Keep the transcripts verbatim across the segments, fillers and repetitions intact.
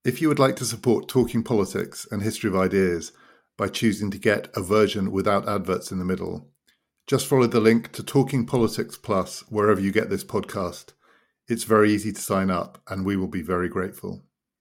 If you would like to support Talking Politics and History of Ideas by choosing to get a version without adverts in the middle, just follow the link to Talking Politics Plus wherever you get this podcast. It's very easy to sign up, and we will be very grateful.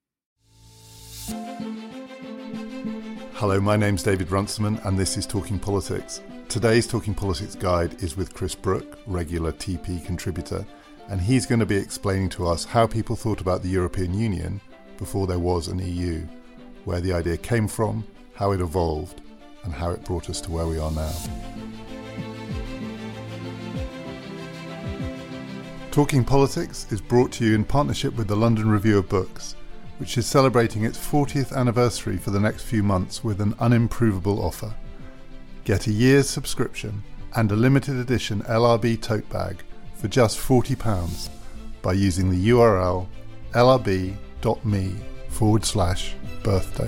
Hello, my name's David Runciman, and this is Talking Politics. Today's Talking Politics guide is with Chris Brooke, regular T P contributor, and he's going to be explaining to us how people thought about the European Union before there was an E U, where the idea came from, how it evolved, and how it brought us to where we are now. Talking Politics is brought to you in partnership with the London Review of Books, which is celebrating its fortieth anniversary for the next few months with an unimprovable offer. Get a year's subscription and a limited edition L R B tote bag for just forty pounds by using the U R L lrb.me forward slash birthday.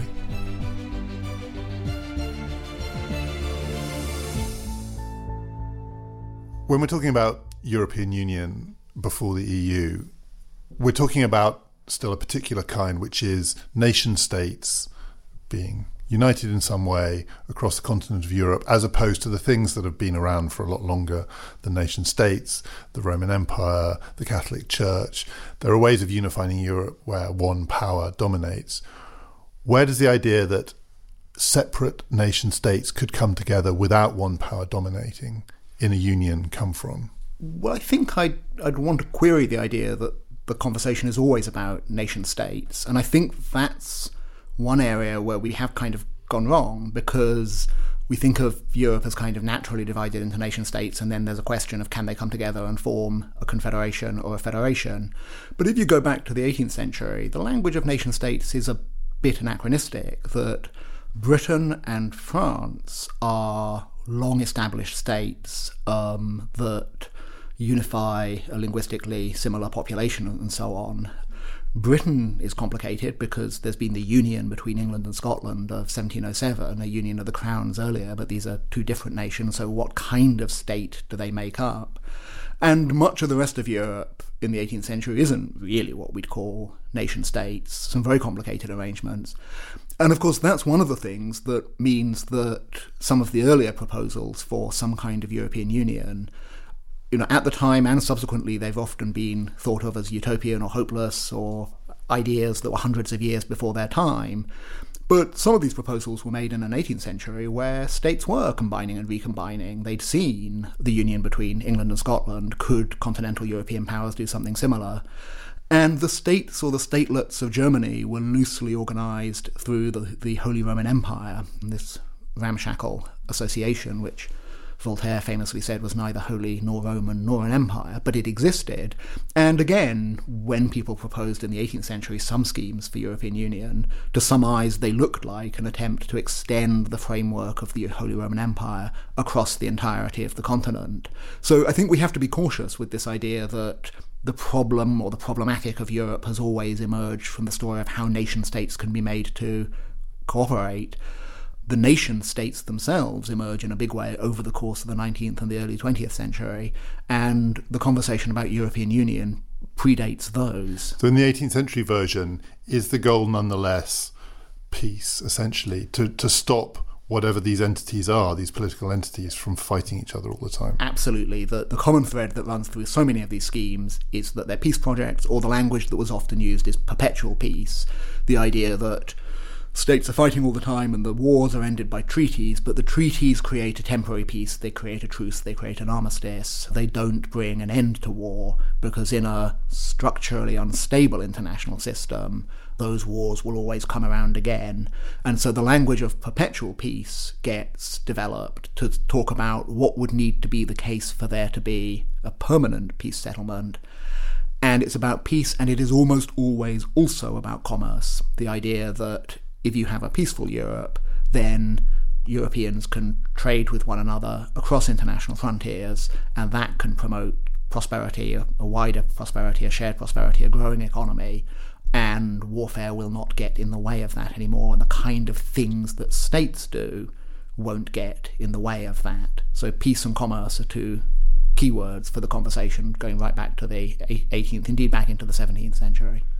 When we're talking about European Union before the E U, we're talking about still a particular kind, which is nation states being united in some way across the continent of Europe, as opposed to the things that have been around for a lot longer, the nation states, the Roman Empire, the Catholic Church. There are ways of unifying Europe where one power dominates. Where does the idea that separate nation states could come together without one power dominating in a union come from? Well, I think I'd, I'd want to query the idea that the conversation is always about nation states. And I think that's one area where we have kind of gone wrong, because we think of Europe as kind of naturally divided into nation states, and then there's a question of can they come together and form a confederation or a federation. But if you go back to the eighteenth century, the language of nation states is a bit anachronistic, that Britain and France are long-established states um, that unify a linguistically similar population and so on. Britain is complicated because there's been the union between England and Scotland of seventeen oh seven, a union of the crowns earlier, but these are two different nations, so what kind of state do they make up? And much of the rest of Europe in the eighteenth century isn't really what we'd call nation states, some very complicated arrangements. And of course that's one of the things that means that some of the earlier proposals for some kind of European Union, you know, at the time and subsequently, they've often been thought of as utopian or hopeless, or ideas that were hundreds of years before their time. But some of these proposals were made in an eighteenth century where states were combining and recombining. They'd seen the union between England and Scotland. Could continental European powers do something similar? And the states or the statelets of Germany were loosely organised through the, the Holy Roman Empire, this ramshackle association, which Voltaire famously said was neither holy nor Roman nor an empire, but it existed. And again, when people proposed in the eighteenth century some schemes for European Union, to some eyes they looked like an attempt to extend the framework of the Holy Roman Empire across the entirety of the continent. So I think we have to be cautious with this idea that the problem or the problematic of Europe has always emerged from the story of how nation states can be made to cooperate. The nation states themselves emerge in a big way over the course of the nineteenth and the early twentieth century, and the conversation about European Union predates those. So in the eighteenth century version, is the goal nonetheless peace, essentially, to, to stop whatever these entities are, these political entities, from fighting each other all the time? Absolutely. The, the common thread that runs through so many of these schemes is that they're peace projects, or the language that was often used is perpetual peace, the idea that states are fighting all the time and the wars are ended by treaties, but the treaties create a temporary peace, they create a truce, they create an armistice. They don't bring an end to war, because in a structurally unstable international system, those wars will always come around again. And so the language of perpetual peace gets developed to talk about what would need to be the case for there to be a permanent peace settlement. And it's about peace, and it is almost always also about commerce. The idea that if you have a peaceful Europe, then Europeans can trade with one another across international frontiers, and that can promote prosperity, a, a wider prosperity, a shared prosperity, a growing economy, and warfare will not get in the way of that anymore, and the kind of things that states do won't get in the way of that. So peace and commerce are two keywords for the conversation going right back to the eighteenth, indeed back into the seventeenth century.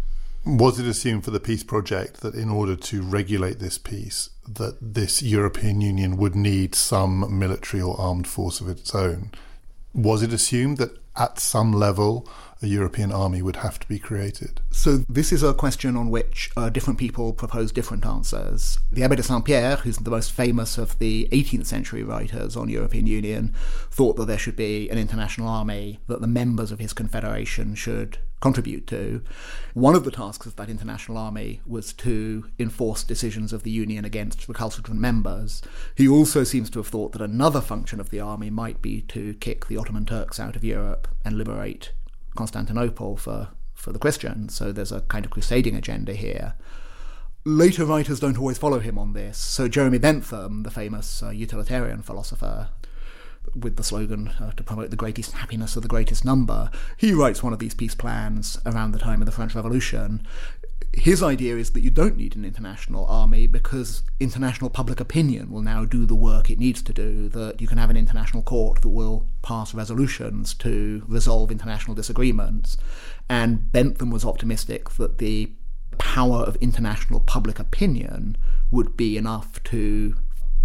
Was it assumed for the peace project that in order to regulate this peace, that this European Union would need some military or armed force of its own? Was it assumed that at some level a European army would have to be created? So this is a question on which uh, different people propose different answers. The Abbé de Saint-Pierre, who's the most famous of the eighteenth century writers on European Union, thought that there should be an international army that the members of his confederation should contribute to. One of the tasks of that international army was to enforce decisions of the Union against recalcitrant members. He also seems to have thought that another function of the army might be to kick the Ottoman Turks out of Europe and liberate Constantinople for, for the Christians. So there's a kind of crusading agenda here. Later writers don't always follow him on this. So Jeremy Bentham, the famous uh, utilitarian philosopher, with the slogan uh, to promote the greatest happiness of the greatest number, he writes one of these peace plans around the time of the French Revolution. His idea is that you don't need an international army because international public opinion will now do the work it needs to do, that you can have an international court that will pass resolutions to resolve international disagreements. And Bentham was optimistic that the power of international public opinion would be enough to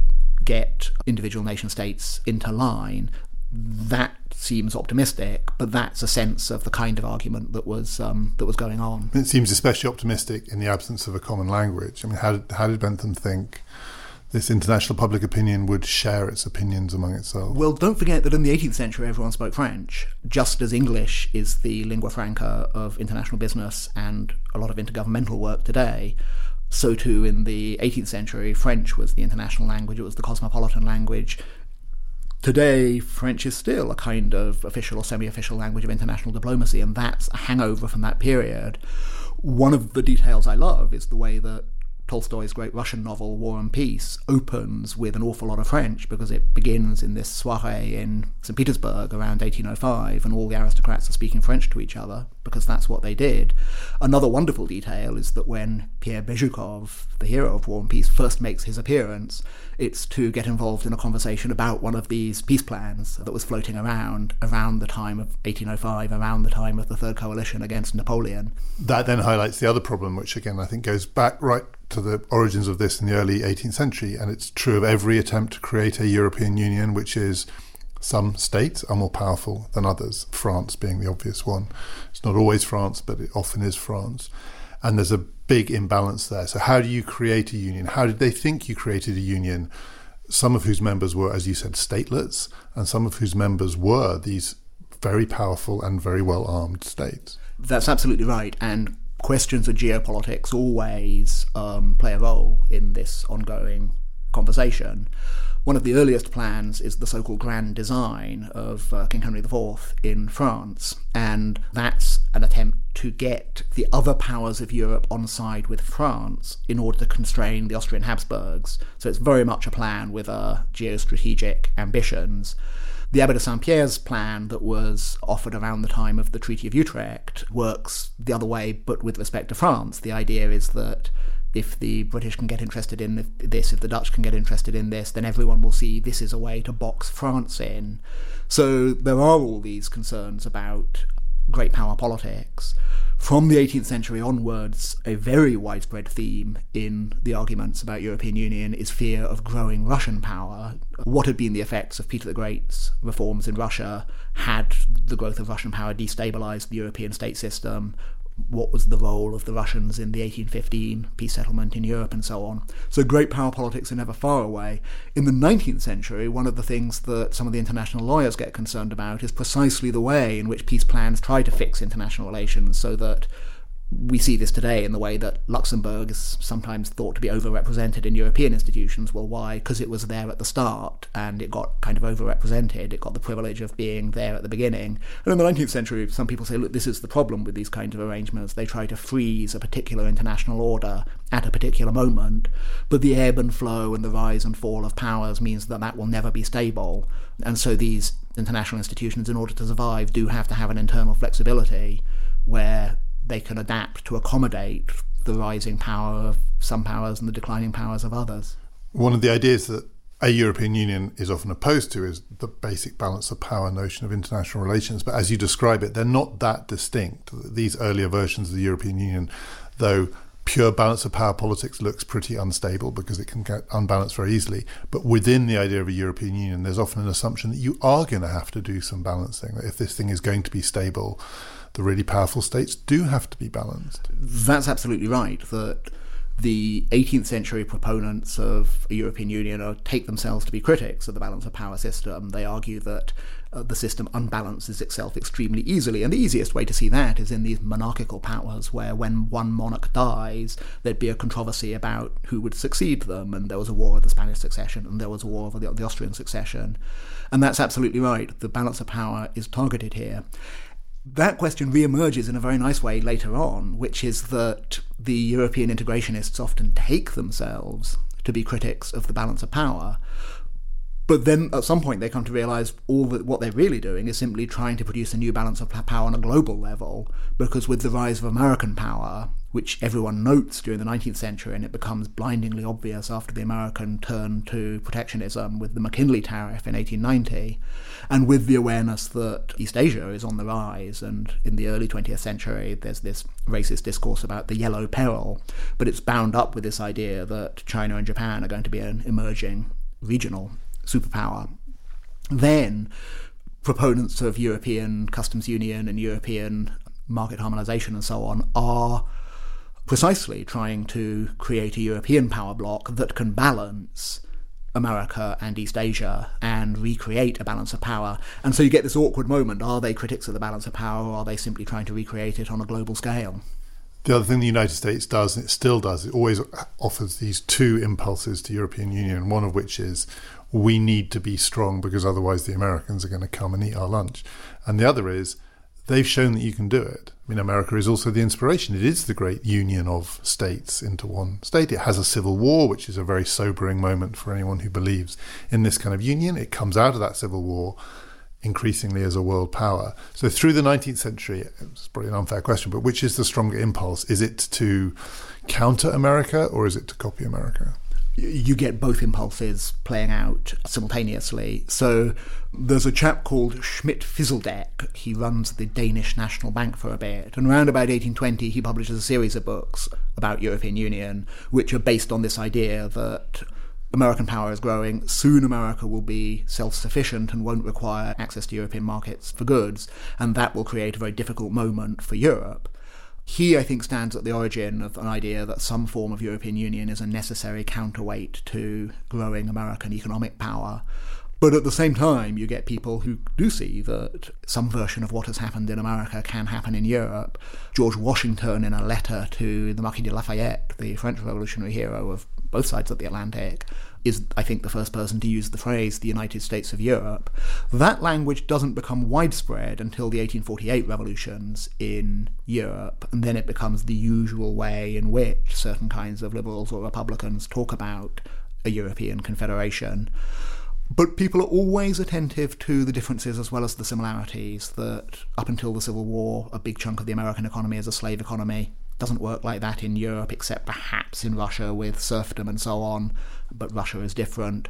get individual nation states into line. That seems optimistic, but that's a sense of the kind of argument that was um, that was going on. It seems especially optimistic in the absence of a common language. I mean, how did, how did Bentham think this international public opinion would share its opinions among itself? Well, don't forget that in the eighteenth century everyone spoke French, just as English is the lingua franca of international business and a lot of intergovernmental work today. So too in the eighteenth century, French was the international language, it was the cosmopolitan language. Today, French is still a kind of official or semi-official language of international diplomacy, and that's a hangover from that period. One of the details I love is the way that Tolstoy's great Russian novel, War and Peace, opens with an awful lot of French, because it begins in this soirée in Saint Petersburg around eighteen oh five, and all the aristocrats are speaking French to each other, because that's what they did. Another wonderful detail is that when Pierre Bejukhov, the hero of War and Peace, first makes his appearance, it's to get involved in a conversation about one of these peace plans that was floating around around the time of eighteen oh five, around the time of the Third Coalition against Napoleon. That then highlights the other problem, which again I think goes back right to the origins of this in the early eighteenth century, and it's true of every attempt to create a European Union, which is some states are more powerful than others, France being the obvious one. It's not always France, but it often is France. And there's a big imbalance there. So how do you create a union? How did they think you created a union, some of whose members were, as you said, statelets, and some of whose members were these very powerful and very well-armed states? That's absolutely right. And questions of geopolitics always um, play a role in this ongoing conversation. One of the earliest plans is the so-called Grand Design of uh, King Henry the Fourth in France, and that's an attempt to get the other powers of Europe on side with France in order to constrain the Austrian Habsburgs. So it's very much a plan with uh, geostrategic ambitions. The Abbé de Saint-Pierre's plan that was offered around the time of the Treaty of Utrecht works the other way, but with respect to France. The idea is that if the British can get interested in this, if the Dutch can get interested in this, then everyone will see this is a way to box France in. So there are all these concerns about great power politics. From the eighteenth century onwards, a very widespread theme in the arguments about European Union is fear of growing Russian power. What had been the effects of Peter the Great's reforms in Russia? Had the growth of Russian power destabilized the European state system? What was the role of the Russians in the eighteen fifteen peace settlement in Europe, and so on? So great power politics are never far away. In the nineteenth century, one of the things that some of the international lawyers get concerned about is precisely the way in which peace plans try to fix international relations, so that we see this today in the way that Luxembourg is sometimes thought to be overrepresented in European institutions. Well, why? Because it was there at the start, and it got kind of overrepresented. It got the privilege of being there at the beginning. And in the nineteenth century, some people say, look, this is the problem with these kinds of arrangements. They try to freeze a particular international order at a particular moment, but the ebb and flow and the rise and fall of powers means that that will never be stable. And so these international institutions, in order to survive, do have to have an internal flexibility where they can adapt to accommodate the rising power of some powers and the declining powers of others. One of the ideas that a European Union is often opposed to is the basic balance of power notion of international relations. But as you describe it, they're not that distinct. These earlier versions of the European Union, though pure balance of power politics looks pretty unstable because it can get unbalanced very easily. But within the idea of a European Union, there's often an assumption that you are going to have to do some balancing, that if this thing is going to be stable, the really powerful states do have to be balanced. That's absolutely right, that the eighteenth century proponents of a European Union are, take themselves to be critics of the balance of power system. They argue that uh, the system unbalances itself extremely easily, and the easiest way to see that is in these monarchical powers, where when one monarch dies, there'd be a controversy about who would succeed them, and there was a war of the Spanish succession, and there was a war of the, the Austrian succession. And that's absolutely right. The balance of power is targeted here. That question re-emerges in a very nice way later on, which is that the European integrationists often take themselves to be critics of the balance of power, but then at some point they come to realise all that what they're really doing is simply trying to produce a new balance of power on a global level, because with the rise of American power, which everyone notes during the nineteenth century, and it becomes blindingly obvious after the American turn to protectionism with the McKinley Tariff in eighteen ninety, and with the awareness that East Asia is on the rise, and in the early twentieth century there's this racist discourse about the yellow peril, but it's bound up with this idea that China and Japan are going to be an emerging regional superpower. Then proponents of European customs union and European market harmonisation and so on are precisely trying to create a European power bloc that can balance America and East Asia and recreate a balance of power. And so you get this awkward moment. Are they critics of the balance of power, or are they simply trying to recreate it on a global scale? The other thing the United States does, and it still does, it always offers these two impulses to European Union, one of which is we need to be strong because otherwise the Americans are going to come and eat our lunch. And the other is they've shown that you can do it. I mean, America is also the inspiration. It is the great union of states into one state. It has a civil war, which is a very sobering moment for anyone who believes in this kind of union. It comes out of that civil war increasingly as a world power. So through the nineteenth century, it's probably an unfair question, but which is the stronger impulse? Is it to counter America or is it to copy America? You get both impulses playing out simultaneously. So there's a chap called Schmidt-Fieseldek. He runs the Danish National Bank for a bit. And around about eighteen twenty, he publishes a series of books about European Union, which are based on this idea that American power is growing. Soon America will be self-sufficient and won't require access to European markets for goods. And that will create a very difficult moment for Europe. He, I think, stands at the origin of an idea that some form of European Union is a necessary counterweight to growing American economic power. But at the same time, you get people who do see that some version of what has happened in America can happen in Europe. George Washington, in a letter to the Marquis de Lafayette, the French revolutionary hero of both sides of the Atlantic, is, I think, the first person to use the phrase the United States of Europe. That language doesn't become widespread until the eighteen forty-eight revolutions in Europe, and then it becomes the usual way in which certain kinds of liberals or Republicans talk about a European confederation. But people are always attentive to the differences as well as the similarities, that up until the Civil War, a big chunk of the American economy is a slave economy. Doesn't work like that in Europe, except perhaps in Russia with serfdom and so on, but Russia is different.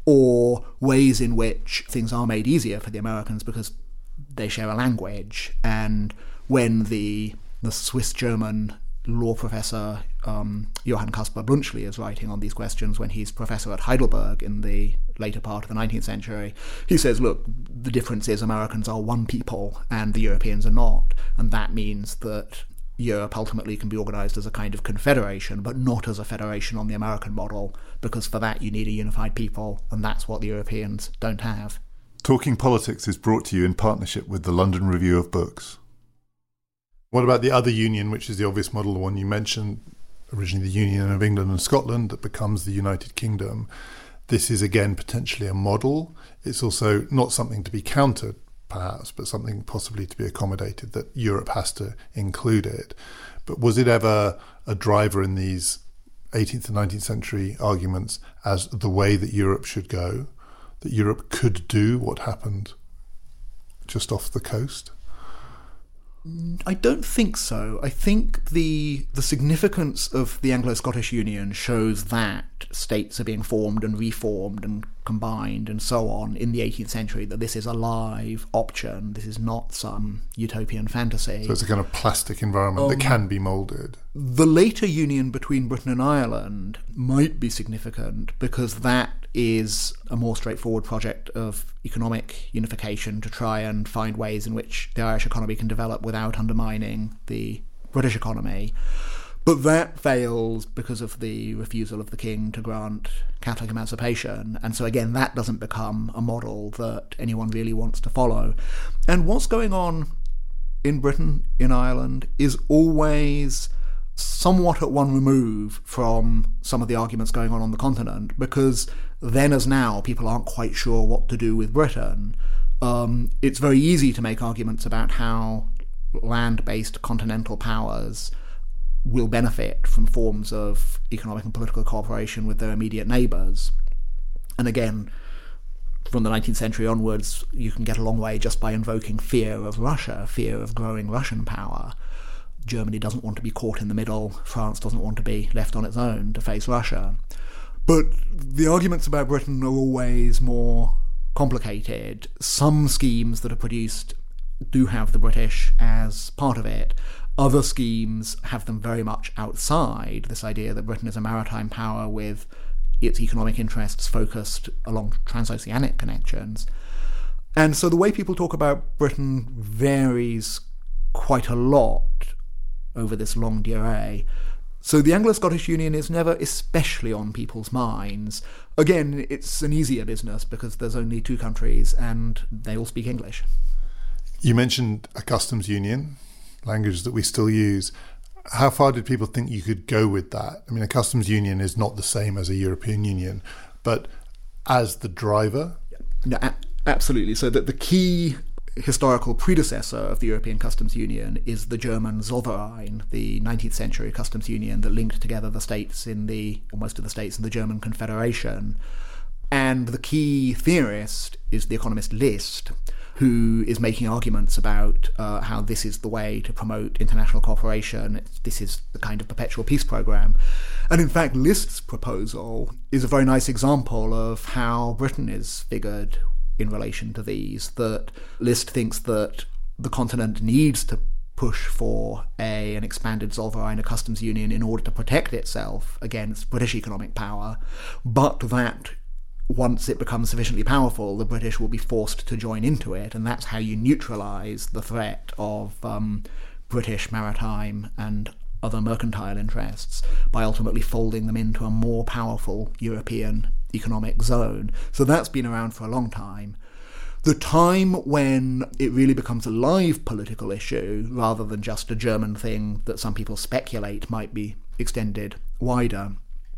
Or ways in which things are made easier for the Americans because they share a language. And when the the Swiss-German law professor um, Johann Caspar Brunschli is writing on these questions when he's professor at Heidelberg in the later part of the nineteenth century, he says, look, the difference is Americans are one people and the Europeans are not, and that means that Europe ultimately can be organised as a kind of confederation, but not as a federation on the American model, because for that you need a unified people, and that's what the Europeans don't have. Talking Politics is brought to you in partnership with the London Review of Books. What about the other union, which is the obvious model, the one you mentioned, originally the Union of England and Scotland, that becomes the United Kingdom? This is, again, potentially a model. It's also not something to be countered, perhaps, but something possibly to be accommodated, that Europe has to include it. But was it ever a driver in these eighteenth and nineteenth century arguments as the way that Europe should go, that Europe could do what happened just off the coast? I don't think so. I think the the significance of the Anglo-Scottish Union shows that states are being formed and reformed and combined and so on in the eighteenth century, that this is a live option. This is not some utopian fantasy. So it's a kind of plastic environment um, that can be moulded. The later union between Britain and Ireland might be significant because that is a more straightforward project of economic unification to try and find ways in which the Irish economy can develop without undermining the British economy. But that fails because of the refusal of the king to grant Catholic emancipation. And so again, that doesn't become a model that anyone really wants to follow. And what's going on in Britain, in Ireland, is always somewhat at one remove from some of the arguments going on on the continent, because then as now, people aren't quite sure what to do with Britain. Um, it's very easy to make arguments about how land-based continental powers will benefit from forms of economic and political cooperation with their immediate neighbours. And again, from the nineteenth century onwards, you can get a long way just by invoking fear of Russia, fear of growing Russian power. Germany doesn't want to be caught in the middle. France doesn't want to be left on its own to face Russia. But the arguments about Britain are always more complicated. Some schemes that are produced do have the British as part of it. Other schemes have them very much outside, this idea that Britain is a maritime power with its economic interests focused along transoceanic connections. And so the way people talk about Britain varies quite a lot over this longue durée. So the Anglo-Scottish Union is never especially on people's minds. Again, it's an easier business because there's only two countries and they all speak English. You mentioned a customs union, language that we still use. How far did people think you could go with that? I mean, a customs union is not the same as a European Union, but as the driver? No, a- absolutely. So that the key historical predecessor of the European Customs Union is the German Zollverein, the nineteenth century customs union that linked together the states in the, or most of the states in the German Confederation. And the key theorist is the economist List, who is making arguments about uh, how this is the way to promote international cooperation. It's, this is the kind of perpetual peace program. And in fact, List's proposal is a very nice example of how Britain is figured in relation to these, that List thinks that the continent needs to push for a an expanded Zollverein, a customs union, in order to protect itself against British economic power, but that once it becomes sufficiently powerful, the British will be forced to join into it, and that's how you neutralise the threat of um, British maritime and other mercantile interests, by ultimately folding them into a more powerful European economic zone. So that's been around for a long time. The time when it really becomes a live political issue, rather than just a German thing that some people speculate might be extended wider,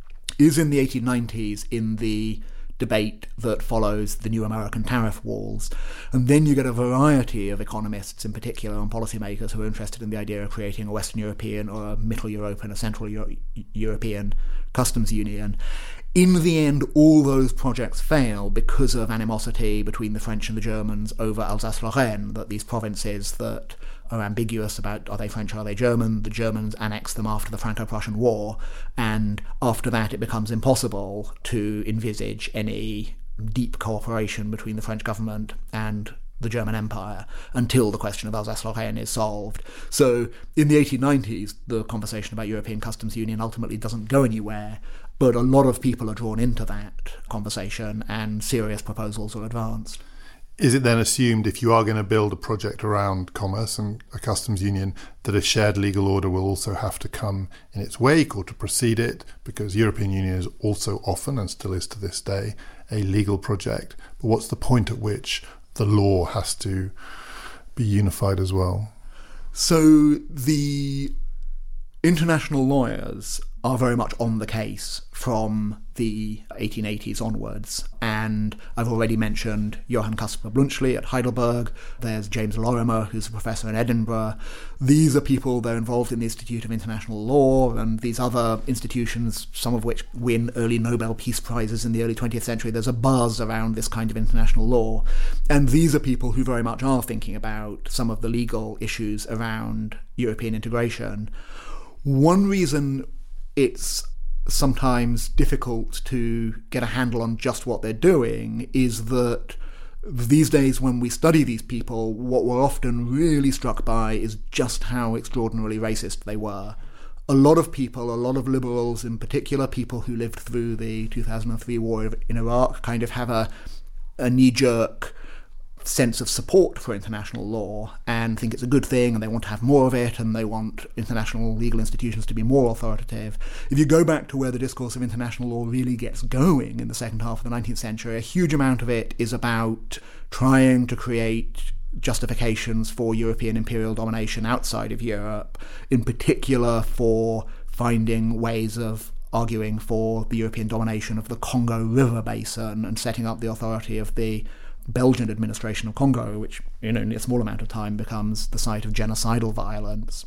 is in the eighteen nineties, in the debate that follows the new American tariff walls. And then you get a variety of economists in particular and policymakers who are interested in the idea of creating a Western European or a Middle European, a Central Euro- European customs union. In the end, all those projects fail because of animosity between the French and the Germans over Alsace-Lorraine, that these provinces that are ambiguous about are they French or are they German, the Germans annex them after the Franco-Prussian War, and after that it becomes impossible to envisage any deep cooperation between the French government and the German Empire until the question of Alsace-Lorraine is solved. So in the eighteen nineties, the conversation about European Customs Union ultimately doesn't go anywhere, but a lot of people are drawn into that conversation and serious proposals are advanced. Is it then assumed, if you are going to build a project around commerce and a customs union, that a shared legal order will also have to come in its wake or to precede it? Because European Union is also often, and still is to this day, a legal project. But what's the point at which the law has to be unified as well? So the international lawyers are very much on the case from the eighteen eighties onwards. And I've already mentioned Johann Caspar Bluntschli at Heidelberg. There's James Lorimer, who's a professor in Edinburgh. These are people, they're involved in the Institute of International Law and these other institutions, some of which win early Nobel Peace Prizes in the early twentieth century. There's a buzz around this kind of international law. And these are people who very much are thinking about some of the legal issues around European integration. One reason it's sometimes difficult to get a handle on just what they're doing is that these days when we study these people, what we're often really struck by is just how extraordinarily racist they were. A lot of people, a lot of liberals in particular, people who lived through the two thousand three war in Iraq, kind of have a, a knee-jerk sense of support for international law and think it's a good thing and they want to have more of it and they want international legal institutions to be more authoritative. If you go back to where the discourse of international law really gets going in the second half of the nineteenth century, a huge amount of it is about trying to create justifications for European imperial domination outside of Europe, in particular for finding ways of arguing for the European domination of the Congo River Basin and setting up the authority of the Belgian administration of Congo, which, you know, in a small amount of time becomes the site of genocidal violence.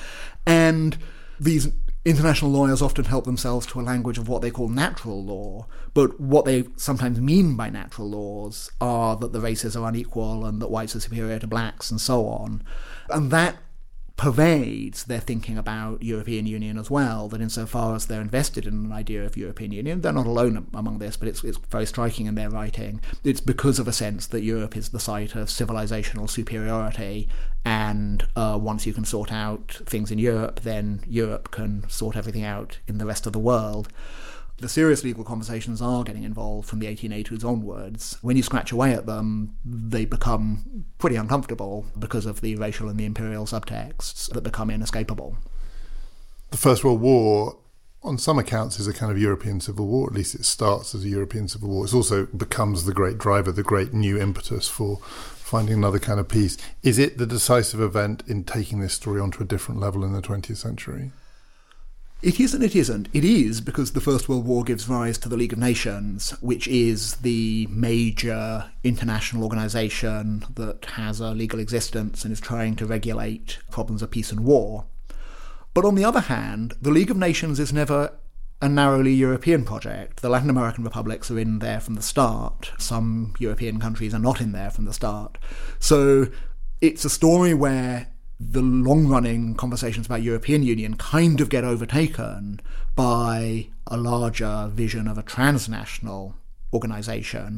And these international lawyers often help themselves to a language of what they call natural law, but what they sometimes mean by natural laws are that the races are unequal and that whites are superior to blacks and so on. And that pervades their thinking about European Union as well, that insofar as they're invested in an idea of European Union, they're not alone among this, but it's, it's very striking in their writing. It's because of a sense that Europe is the site of civilizational superiority, and uh, once you can sort out things in Europe, then Europe can sort everything out in the rest of the world. The serious legal conversations are getting involved from the eighteen eighties onwards. When you scratch away at them, they become pretty uncomfortable because of the racial and the imperial subtexts that become inescapable. The First World War, on some accounts, is a kind of European civil war. At least it starts as a European civil war. It also becomes the great driver, the great new impetus for finding another kind of peace. Is it the decisive event in taking this story onto a different level in the twentieth century? It is and it isn't. It is because the First World War gives rise to the League of Nations, which is the major international organisation that has a legal existence and is trying to regulate problems of peace and war. But on the other hand, the League of Nations is never a narrowly European project. The Latin American republics are in there from the start. Some European countries are not in there from the start. So it's a story where the long-running conversations about European Union kind of get overtaken by a larger vision of a transnational organisation.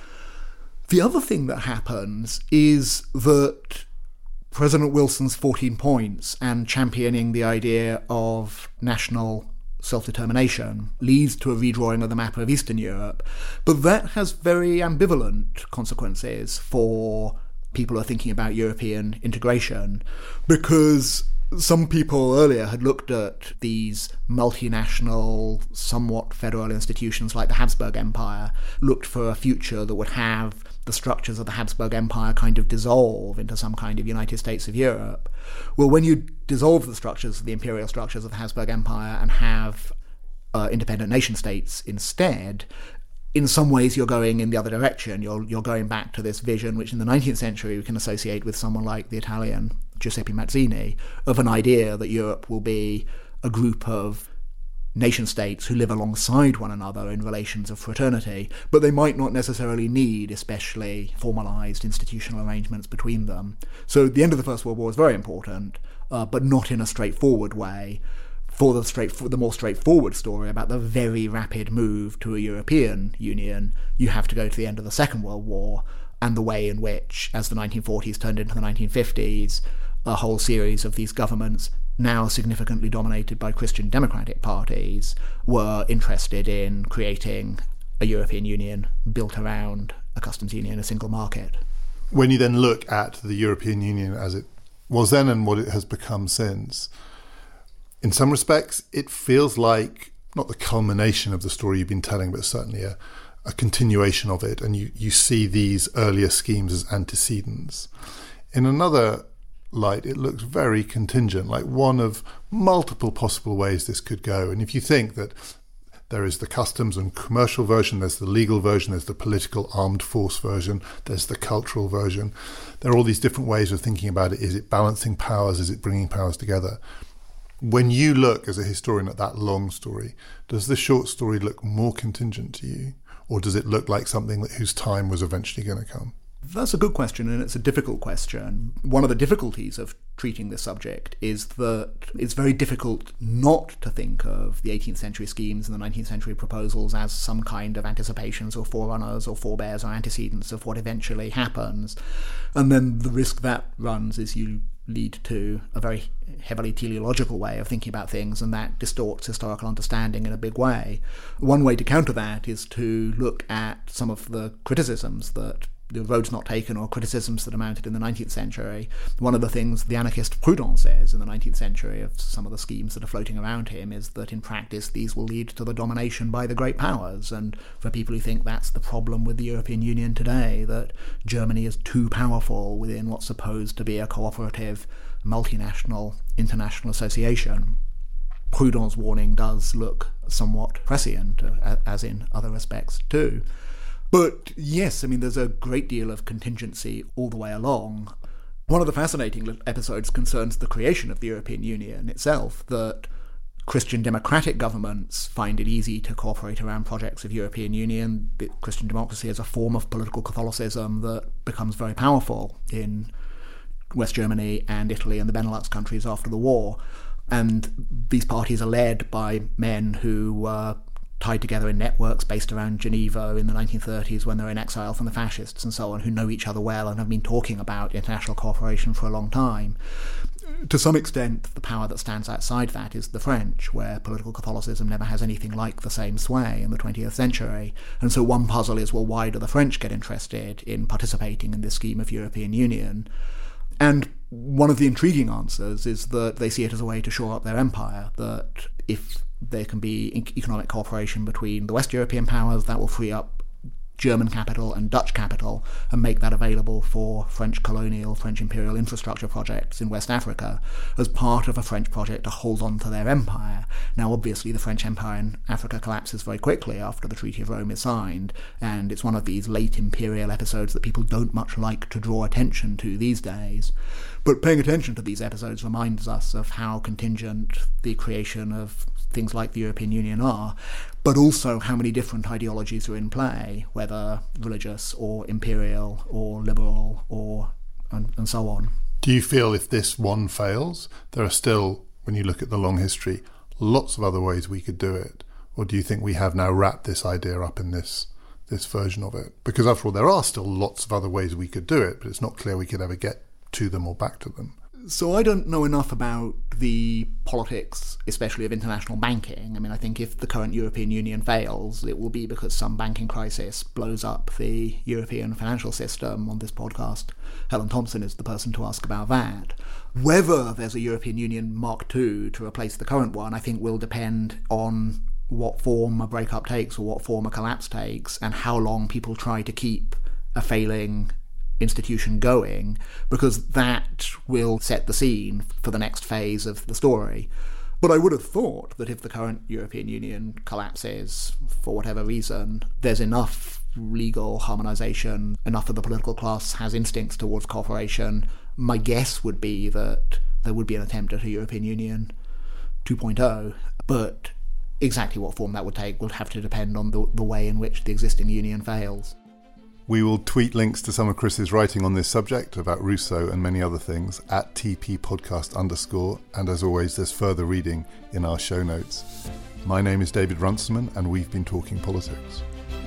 The other thing that happens is that President Wilson's fourteen points and championing the idea of national self-determination leads to a redrawing of the map of Eastern Europe, but that has very ambivalent consequences for people who are thinking about European integration, because some people earlier had looked at these multinational, somewhat federal institutions like the Habsburg Empire, looked for a future that would have the structures of the Habsburg Empire kind of dissolve into some kind of United States of Europe. Well, when you dissolve the structures, the imperial structures of the Habsburg Empire, and have uh, independent nation-states instead, in some ways you're going in the other direction. You're you're going back to this vision, which in the nineteenth century we can associate with someone like the Italian Giuseppe Mazzini, of an idea that Europe will be a group of nation-states who live alongside one another in relations of fraternity, but they might not necessarily need especially formalised institutional arrangements between them. So the end of the First World War is very important, uh, but not in a straightforward way. For the straight, for the more straightforward story about the very rapid move to a European Union, you have to go to the end of the Second World War and the way in which, as the nineteen forties turned into the nineteen fifties, a whole series of these governments, now significantly dominated by Christian democratic parties, were interested in creating a European Union built around a customs union, a single market. When you then look at the European Union as it was then and what it has become since, in some respects, it feels like not the culmination of the story you've been telling, but certainly a, a continuation of it. And you, you see these earlier schemes as antecedents. In another light, it looks very contingent, like one of multiple possible ways this could go. And if you think that there is the customs and commercial version, there's the legal version, there's the political armed force version, there's the cultural version. There are all these different ways of thinking about it. Is it balancing powers? Is it bringing powers together? When you look as a historian at that long story, does the short story look more contingent to you? Or does it look like something that whose time was eventually going to come? That's a good question, and it's a difficult question. One of the difficulties of treating this subject is that it's very difficult not to think of the eighteenth century schemes and the nineteenth century proposals as some kind of anticipations or forerunners or forebears or antecedents of what eventually happens. And then the risk that runs is you lead to a very heavily teleological way of thinking about things, and that distorts historical understanding in a big way. One way to counter that is to look at some of the criticisms that the road's not taken, or criticisms that are mounted in the nineteenth century. One of the things the anarchist Proudhon says in the nineteenth century of some of the schemes that are floating around him is that in practice these will lead to the domination by the great powers. And for people who think that's the problem with the European Union today, that Germany is too powerful within what's supposed to be a cooperative, multinational, international association, Proudhon's warning does look somewhat prescient, as in other respects too. But yes, I mean, there's a great deal of contingency all the way along. One of the fascinating episodes concerns the creation of the European Union itself, that Christian democratic governments find it easy to cooperate around projects of European Union. Christian democracy is a form of political Catholicism that becomes very powerful in West Germany and Italy and the Benelux countries after the war. And these parties are led by men who were tied together in networks based around Geneva in the nineteen thirties when they're in exile from the fascists and so on, who know each other well and have been talking about international cooperation for a long time. To some extent, the power that stands outside that is the French, where political Catholicism never has anything like the same sway in the twentieth century. And so one puzzle is, well, why do the French get interested in participating in this scheme of European Union? And one of the intriguing answers is that they see it as a way to shore up their empire, that if there can be economic cooperation between the West European powers, that will free up German capital and Dutch capital and make that available for French colonial, French imperial infrastructure projects in West Africa as part of a French project to hold on to their empire. Now, obviously, the French empire in Africa collapses very quickly after the Treaty of Rome is signed, and it's one of these late imperial episodes that people don't much like to draw attention to these days. But paying attention to these episodes reminds us of how contingent the creation of things like the European Union are, but also how many different ideologies are in play, whether religious or imperial or liberal or and, and so on. Do you feel if this one fails, there are still, when you look at the long history, lots of other ways we could do it? Or do you think we have now wrapped this idea up in this this version of it? Because after all, there are still lots of other ways we could do it, but it's not clear we could ever get to them or back to them. So I don't know enough about the politics, especially of international banking. I mean, I think if the current European Union fails, it will be because some banking crisis blows up the European financial system. On this podcast, Helen Thompson is the person to ask about that. Whether there's a European Union Mark two to replace the current one, I think will depend on what form a breakup takes or what form a collapse takes, and how long people try to keep a failing institution going, because that will set the scene for the next phase of the story. But I would have thought that if the current European Union collapses for whatever reason, there's enough legal harmonisation, enough of the political class has instincts towards cooperation. My guess would be that there would be an attempt at a European Union two point oh, but exactly what form that would take will have to depend on the, the way in which the existing union fails. We will tweet links to some of Chris's writing on this subject about Rousseau and many other things at T P podcast underscore, and as always there's further reading in our show notes. My name is David Runciman and we've been talking politics.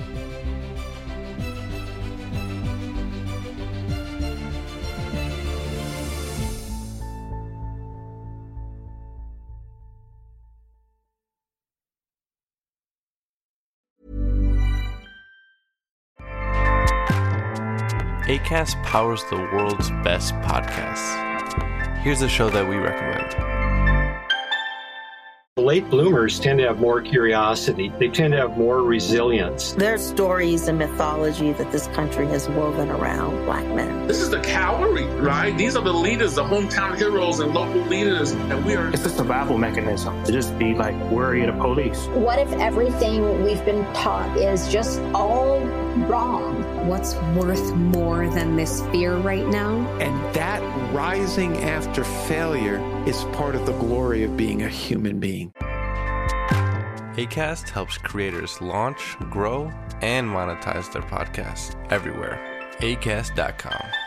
Acast powers the world's best podcasts. Here's a show that we recommend. Late bloomers tend to have more curiosity. They tend to have more resilience. There's stories and mythology that this country has woven around black men. This is the cavalry, right? These are the leaders, the hometown heroes and local leaders. And we are... It's a survival mechanism to just be like worried of police. What if everything we've been taught is just all wrong? What's worth more than this fear right now? And that rising after failure is part of the glory of being a human being. Acast helps creators launch, grow, and monetize their podcasts everywhere. acast dot com.